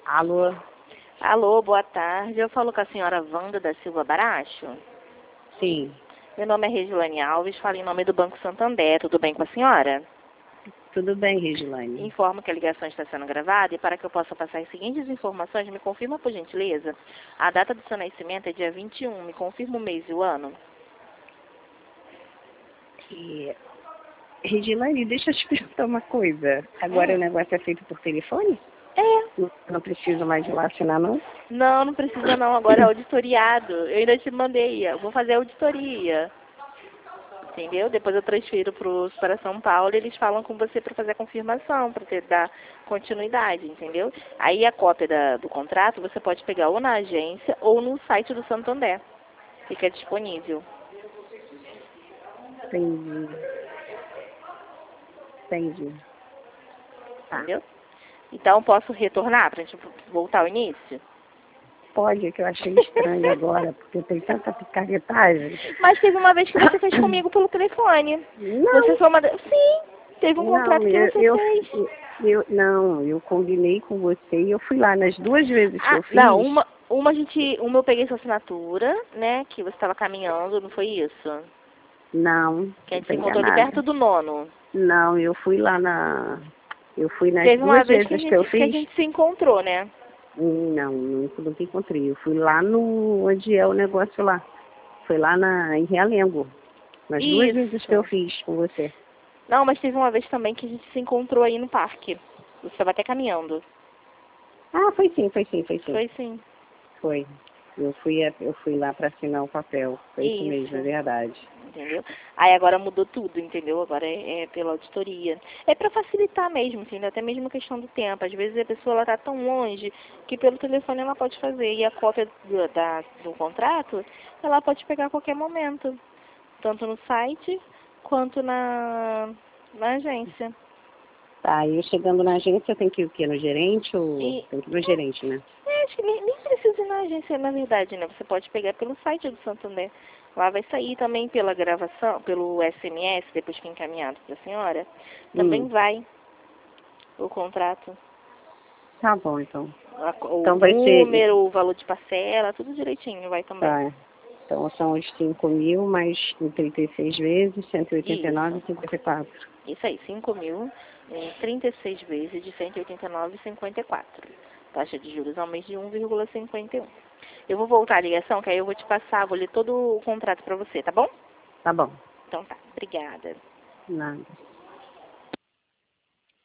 Alô? Alô, boa tarde. Eu falo com a senhora Wanda da Silva Baracho. Sim. Meu nome é Regilane Alves, falo em nome do Banco Santander. Tudo bem com a senhora? Tudo bem, Regilane? Informo que a ligação está sendo gravada e para que eu possa passar as seguintes informações, me confirma, por gentileza, a data do seu nascimento é dia 21. Me confirma o mês e o ano? Regilane, deixa eu te perguntar uma coisa. Agora o negócio é feito por telefone? É. Não preciso mais de lá assinar, não? Não precisa não. Agora é auditoriado. Eu ainda te mandei. Eu vou fazer auditoria. Entendeu? Depois eu transfiro para São Paulo e eles falam com você para fazer a confirmação, para dar continuidade, entendeu? Aí a cópia do contrato você pode pegar ou na agência ou no site do Santander. Fica disponível. Entendi. Tá. Entendeu? Então posso retornar para a gente voltar ao início? Pode, que eu achei estranho agora, porque tem tanta picaretagem. Mas teve uma vez que você fez comigo pelo telefone. Não. Você foi uma... Sim, teve um contrato que você fez. Eu combinei com você e eu fui lá nas duas vezes que eu fiz. Não, uma eu peguei sua assinatura, né, que você estava caminhando, não foi isso? Não. Que a gente se encontrou ali perto do nono. Não, eu fui lá eu fui nas Teve uma duas vez vezes que eu que fiz. a gente se encontrou, né? Não, nunca encontrei. Eu fui lá onde é o negócio lá. Foi lá em Realengo. Nas duas vezes que eu fiz com você. Não, mas teve uma vez também que a gente se encontrou aí no parque. Você estava até caminhando. Ah, foi sim. Foi sim. Foi. Eu fui lá para assinar o papel. Foi isso mesmo, é verdade. Entendeu? Aí agora mudou tudo, entendeu? Agora é pela auditoria. É para facilitar mesmo, entendeu? Até mesmo a questão do tempo. Às vezes a pessoa ela tá tão longe que pelo telefone ela pode fazer. E a cópia do contrato, ela pode pegar a qualquer momento. Tanto no site quanto na agência. Tá, eu chegando na agência, eu tenho que ir o quê? No gerente ou tem que ir no gerente, né? Acho que nem precisa ir na agência, na verdade, né? Você pode pegar pelo site do Santander. Lá vai sair também pela gravação, pelo SMS, depois que encaminhado para a senhora. Também vai o contrato. Tá bom, então. O Então vai número, o valor de parcela, tudo direitinho vai também. Tá. Então são os 5.000 mais em 36 vezes, 189,54. Isso aí, 5.000 em 36 vezes de 189,54. Taxa de juros ao mês de 1,51. Eu vou voltar a ligação, que aí eu vou te passar, vou ler todo o contrato para você, tá bom? Tá bom. Então tá, obrigada. Nada.